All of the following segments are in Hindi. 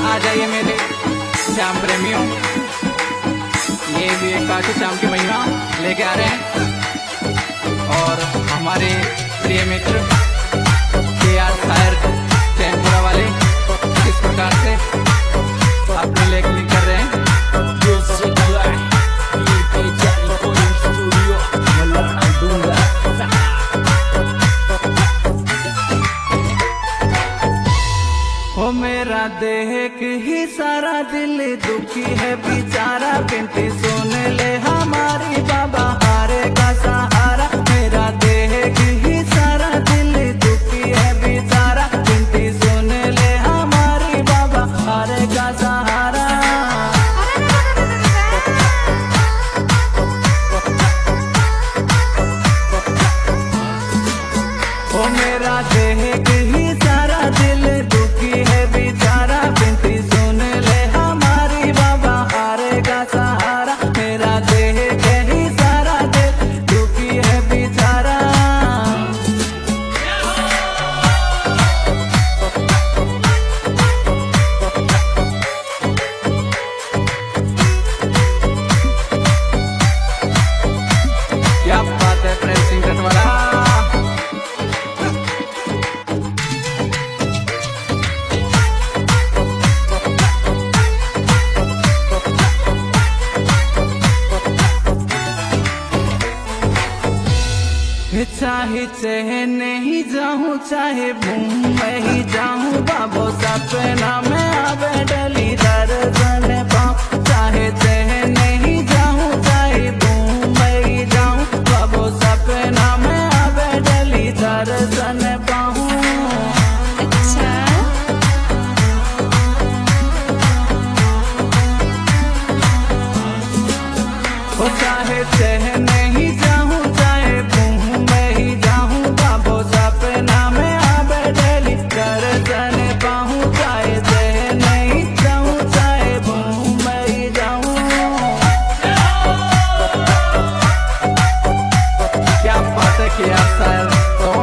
आ जाइए मेरे श्याम प्रेमियों, ये भी एक काशी श्याम की महिमा लेके आ रहे हैं। और हमारे प्रिय मित्र KR शायर चैनपुरा वाले किस प्रकार से अपनी लेखनी कर रहे हैं। हो मेरा देख ही सारा दिल दुखी है बेचारा, बिनती सुन ले हमारी बाबा हारे का सहारा। मेरा देख ही सारा दिल दुखी है बेचारा, बिनती सुन ले हमारी बाबा हारे का सहारा। हो मेरा देख ही सारा दिल दुखी है बेचारा, बिनती सुन ले हमारी बाबा हारे का सहारा। मेरा देख ही सारा दिल दुखी है बेचारा। क्या बात है प्रेम सिंह कटवाला। चाहे चहने ही जाऊं चाहे मुंबई ही जाऊं, बाबो सपना में आवे डली दर्शन पाऊं। चाहे चहने ही जाऊं चाहे मुंबई ही जाऊं, बाबो सपना में आवे डली दर्शन पाऊं। अच्छा हो चाहे चहने ही जाऊं चाहे मुंबई ही जाऊं, बाबो सपना में आवे डली दर्शन पाऊं। चाहे चहने ही जाऊं चाहे मुंबई ही जाऊं। क्या बात है कि यार शायर तो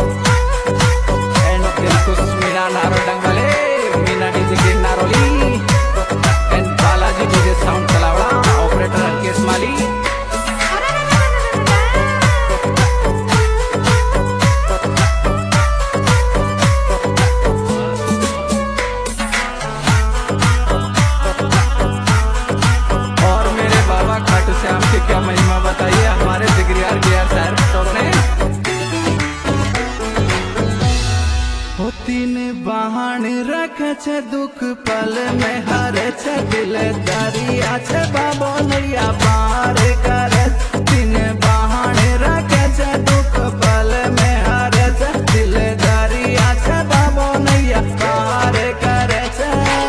एंड दिलखुश मीना नारोडंग वाले मीना डीजे के Naroli and Balaji DJ sound Chalawada operator Ankesh Mali. और मेरे बाबा खाटू श्याम की क्या महिमा बताइए हमारे जिगरियार KR शायर ने। हो तीन बहान रख छे दुख पल में हर छे, दिल दरिया छे बाबो नैया पार करे। तीन बहान रख छे दुख पल में हर छे, दिल दरिया छे बाबो नैया पार करे छे।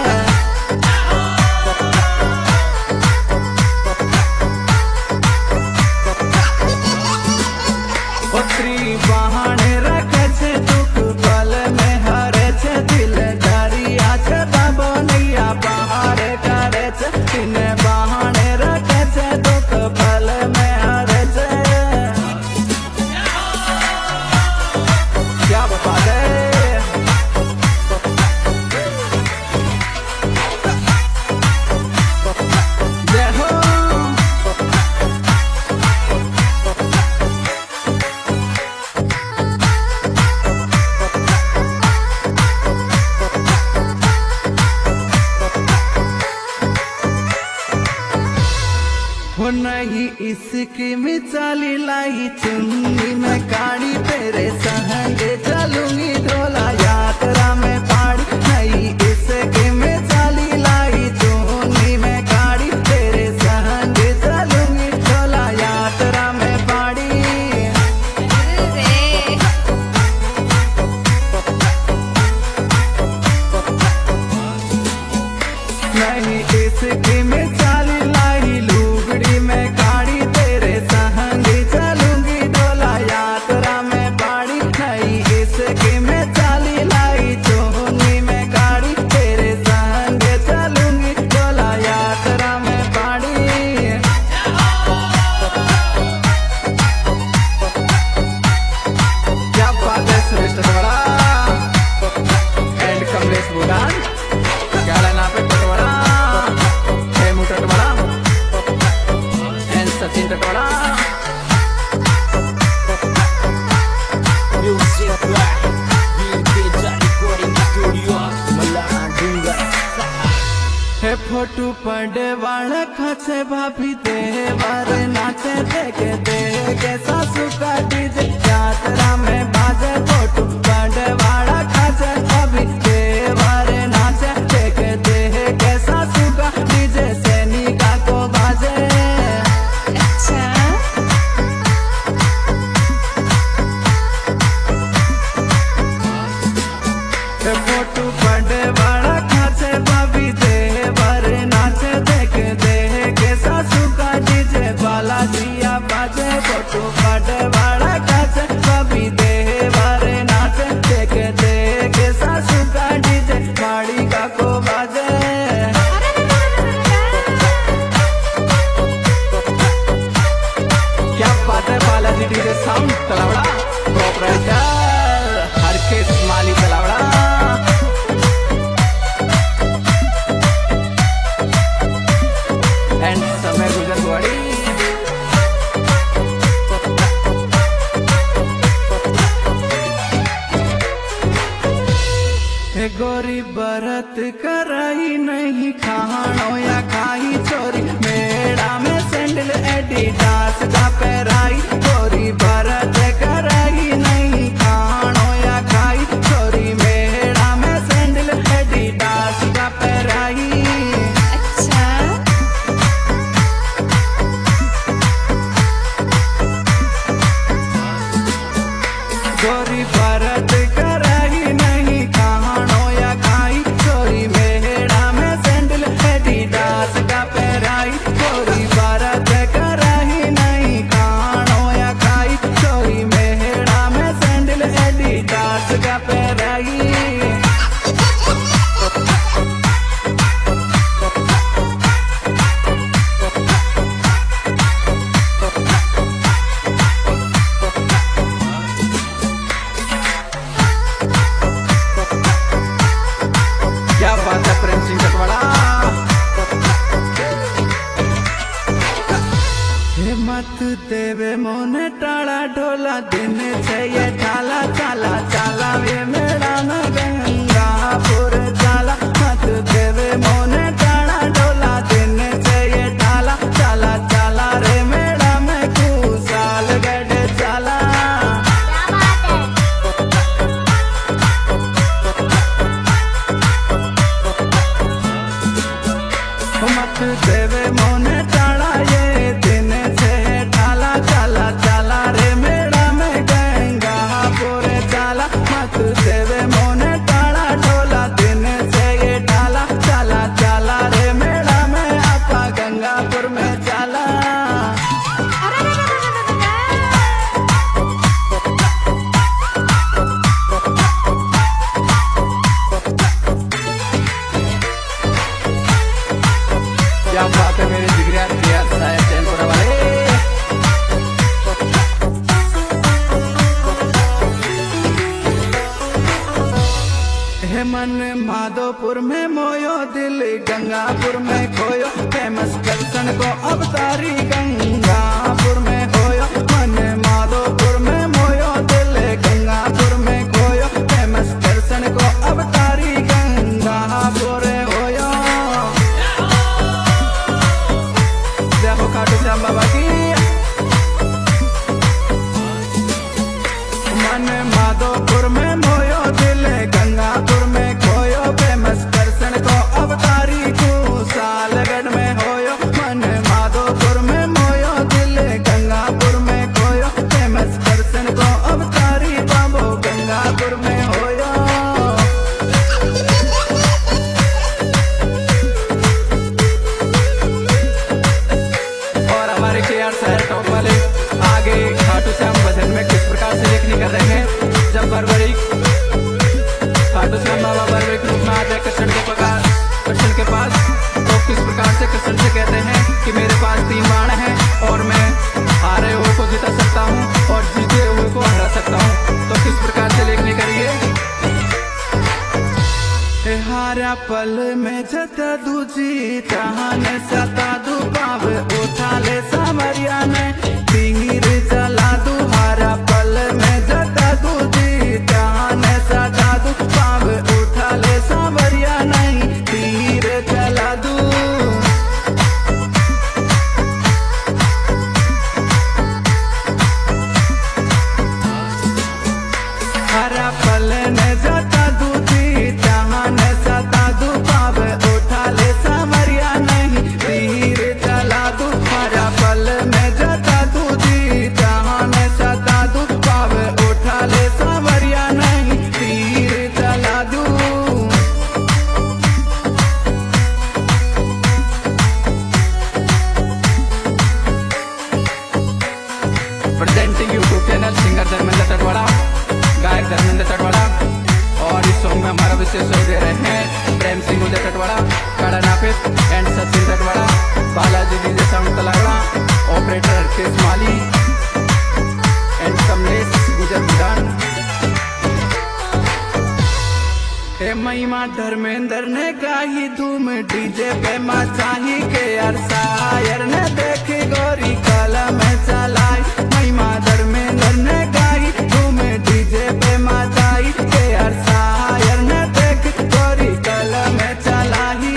पत्री बहान रख छे दुख पल में हर छे, दिल दरिया छे बाबो नैया पार करे छे। तीन बहान रख छे दुख पल में हर छे। क्या बता दे जय हो। हो नहीं इसकी मिसाली लाई चुन्नी में काड़ी, तेरे संग चलूंगी ढोला यात्रा में पाड़ी। नहीं इसकी मिसाली लाई चुन्नी में काड़ी, तेरे संग चलूंगी ढोला यात्रा में पाड़ी। नहीं इसकी मिसाली लाई लुगड़ी में काड़ी, तेरे संग चलूंगी ढोला यात्रा में पाड़ी। नहीं इसकी फोटो पड़े वाले खचे भाभी देवर नाचे देखे देखे सासू का डीजे यात्रा में बाजे फोटो पड़े वाला खचे भाभी देवर नाचे देखे देखे सासू का डीजे सैनिका को बाजे। अच्छा फोटो पड़े वाला खचे भाभी देवर नाचे देखे देखे सासू का डीजे बाला जिया बाजे फोटो पड़े वाला खचे भाभी देवर नाचे देखे देखे सासू का डीजे माड़ी का को बाजे। क्या बात है Balaji DJ sound Talawada proprietor हर के माली तलावड़ा। एंड समय गुजरवाड़ी गोरी बरत कराई नहीं खानो या खाई चोरी मेड़ा में सैंडल एडिडास का पैराई गोरी बरत कराई नहीं खानो या खाई चोरी मेड़ा में सैंडल एडिडास का पैराई। अच्छा गोरी बरत कराई नहीं खानो या खाई चोरी मेड़ा में सैंडल एडिडास का पैराई गोरी बरत कराई नहीं खानो या खाई चोरी मेड़ा में सैंडल एडिडास का पैराई। क्या बात है प्रेम सिंह चटवाड़ा। हिम्मत देवे मोने टाला ढोला दिन छे ठाला चाला चाला वे मेरा न गंगापुर चाला मत देवे मोने टाला ढोला दिन छे ठाला चाला चाला रे मेरा में साल गढ़ चाला। मत देवे मोने टाला ये दिन से ठाला चाला चाला रे मेरा में गंगापुर चाला मत देवे मोने टाला ढोला दिन से ये ठाला चाला चाला रे मेरा में आपा गंगापुर में चाला। क्या बात है मेरे जिगरिया यार साहब चैनपुरा वाले। हे मन माधोपुर में मोयो दिल गंगापुर में खोयो फेमस दर्शन को अवतारी गंगापुर में होयो मन माधोपुर में मोयो दिल गंगापुर में खोयो फेमस दर्शन को अवतारी गंगापुर होयो। जय हो खाटू श्याम बाबा की। मन माधोपुर में मोयो दिल गंगापुर में खोयो फेमस दर्शन को अवतारी सालगढ़ में होयो मन माधोपुर में मोयो दिल गंगापुर में खोयो फेमस दर्शन को अवतारी बाबो गंगापुर में होयो। और हमारे KR शहर टॉप वाले आगे खाटू श्याम भजन में किस प्रकार से लेखनी कर रहे हैं। जब बरबरी खाटू श्याम बाबा बरबरी के रूप में आ जाए कृष्ण के पास तो किस प्रकार से कृष्ण से कहते हैं कि मेरे पास 3 बाण हैं और मैं हारे हुए को जिता सकता हूँ और जीते हुए को हरा सकता हूँ। तो किस प्रकार से लेखनी करिए। हारा पल में जता दूजी तहान सता दू पाव उठा ले सामरिया ने तीर चला दू हारा पल में जता दूजी तहान सता दू पाव उठा ले सामरिया नहीं तीर चला दू। Presenting YouTube channel singer Dharmendra Tatwada, गायक धर्मेंद्र टटवाड़ा। और इस सॉन्ग में हमारा विशेष सहयोग दे रहे हैं प्रेम सिंह उदय टटवाड़ा, काड़ा नाफिस and Sachin Tatwada, Balaji DJ sound Talagada, operator Harkesh Mali and Kamlesh Gujar मैदान। हे महिमा धर्मेंद्र ने गाही धूम डीजे पे मचाही के अरसायर ने देखी गोरी काला में चलाई। महिमा धर्मेंद्र ने गाही धूम डीजे पे मचाही के अरसायर ने देखी गोरी काला में चलाई।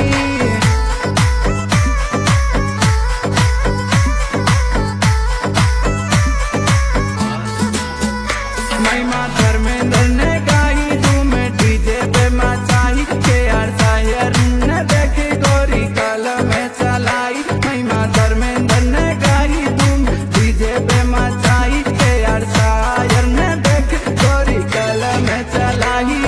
महिमा धर्मेंद्र ने गाही धूम डीजे पे मचाही के अरसायर ने देखी गोरी काला में चलाई। महिमा धर्मेंद्र ने गाही धूम डीजे पे मचाही के अरसायर ने देखी गोरी काला में चलाई।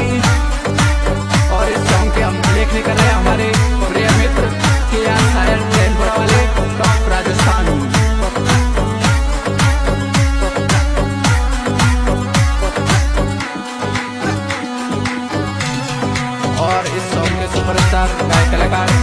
और इस सॉन्ग के हम लेखनी कर रहे हैं हमारे प्रिय मित्र के शायर ट्रेनपुरा वाले टॉप राजस्थान। और इस सॉन्ग के सुपरस्टार गायक कलाकार